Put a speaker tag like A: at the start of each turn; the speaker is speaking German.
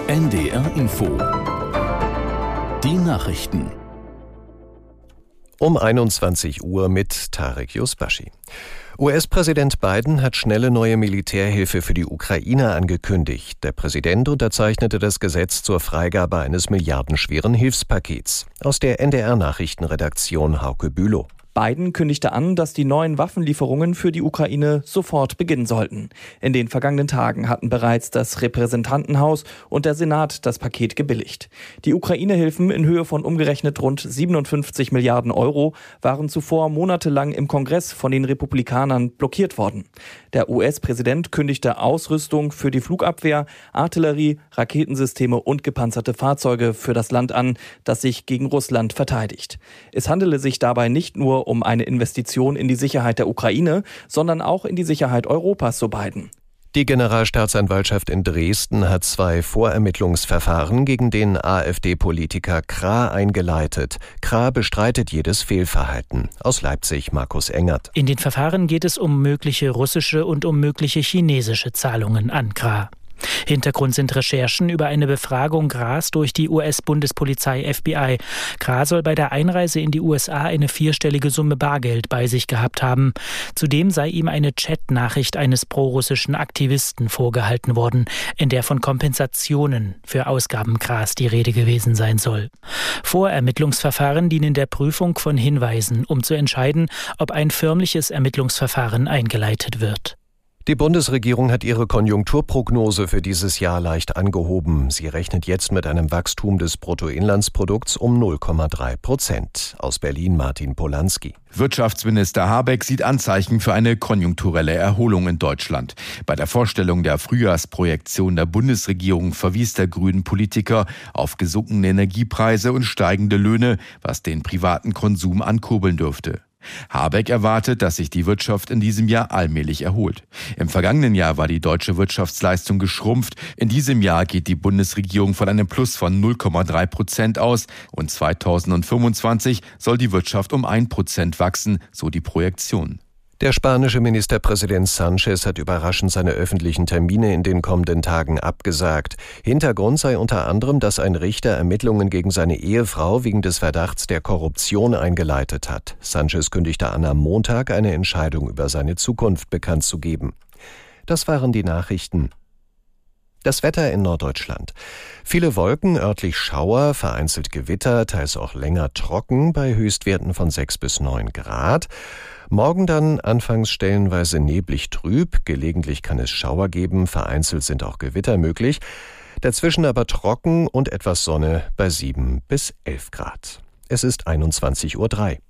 A: NDR Info. Die Nachrichten.
B: Um 21 Uhr mit Tarek Yusbashi. US-Präsident Biden hat schnelle neue Militärhilfe für die Ukraine angekündigt. Der Präsident unterzeichnete das Gesetz zur Freigabe eines milliardenschweren Hilfspakets. Aus der NDR-Nachrichtenredaktion Hauke Bülow.
C: Biden kündigte an, dass die neuen Waffenlieferungen für die Ukraine sofort beginnen sollten. In den vergangenen Tagen hatten bereits das Repräsentantenhaus und der Senat das Paket gebilligt. Die Ukraine-Hilfen in Höhe von umgerechnet rund 57 Milliarden Euro waren zuvor monatelang im Kongress von den Republikanern blockiert worden. Der US-Präsident kündigte Ausrüstung für die Flugabwehr, Artillerie, Raketensysteme und gepanzerte Fahrzeuge für das Land an, das sich gegen Russland verteidigt. Es handele sich dabei nicht nur um eine Investition in die Sicherheit der Ukraine, sondern auch in die Sicherheit Europas, so Biden.
B: Die Generalstaatsanwaltschaft in Dresden hat 2 Vorermittlungsverfahren gegen den AfD-Politiker Krah eingeleitet. Krah bestreitet jedes Fehlverhalten. Aus Leipzig Markus Engert.
D: In den Verfahren geht es um mögliche russische und um mögliche chinesische Zahlungen an Krah. Hintergrund sind Recherchen über eine Befragung Krahs durch die US-Bundespolizei FBI. Krah soll bei der Einreise in die USA eine 4-stellige Summe Bargeld bei sich gehabt haben. Zudem sei ihm eine Chatnachricht eines prorussischen Aktivisten vorgehalten worden, in der von Kompensationen für Ausgaben Krahs die Rede gewesen sein soll. Vorermittlungsverfahren dienen der Prüfung von Hinweisen, um zu entscheiden, ob ein förmliches Ermittlungsverfahren eingeleitet wird.
B: Die Bundesregierung hat ihre Konjunkturprognose für dieses Jahr leicht angehoben. Sie rechnet jetzt mit einem Wachstum des Bruttoinlandsprodukts um 0,3%. Aus Berlin Martin Polanski.
E: Wirtschaftsminister Habeck sieht Anzeichen für eine konjunkturelle Erholung in Deutschland. Bei der Vorstellung der Frühjahrsprojektion der Bundesregierung verwies der grünen Politiker auf gesunkene Energiepreise und steigende Löhne, was den privaten Konsum ankurbeln dürfte. Habeck erwartet, dass sich die Wirtschaft in diesem Jahr allmählich erholt. Im vergangenen Jahr war die deutsche Wirtschaftsleistung geschrumpft. In diesem Jahr geht die Bundesregierung von einem Plus von 0,3% aus und 2025 soll die Wirtschaft um 1% wachsen, so die Projektion.
B: Der spanische Ministerpräsident Sánchez hat überraschend seine öffentlichen Termine in den kommenden Tagen abgesagt. Hintergrund sei unter anderem, dass ein Richter Ermittlungen gegen seine Ehefrau wegen des Verdachts der Korruption eingeleitet hat. Sánchez kündigte an, am Montag eine Entscheidung über seine Zukunft bekannt zu geben. Das waren die Nachrichten. Das Wetter in Norddeutschland. Viele Wolken, örtlich Schauer, vereinzelt Gewitter, teils auch länger trocken bei Höchstwerten von 6 bis 9 Grad. Morgen dann anfangs stellenweise neblig trüb, gelegentlich kann es Schauer geben, vereinzelt sind auch Gewitter möglich. Dazwischen aber trocken und etwas Sonne bei 7 bis 11 Grad. Es ist 21:03 Uhr.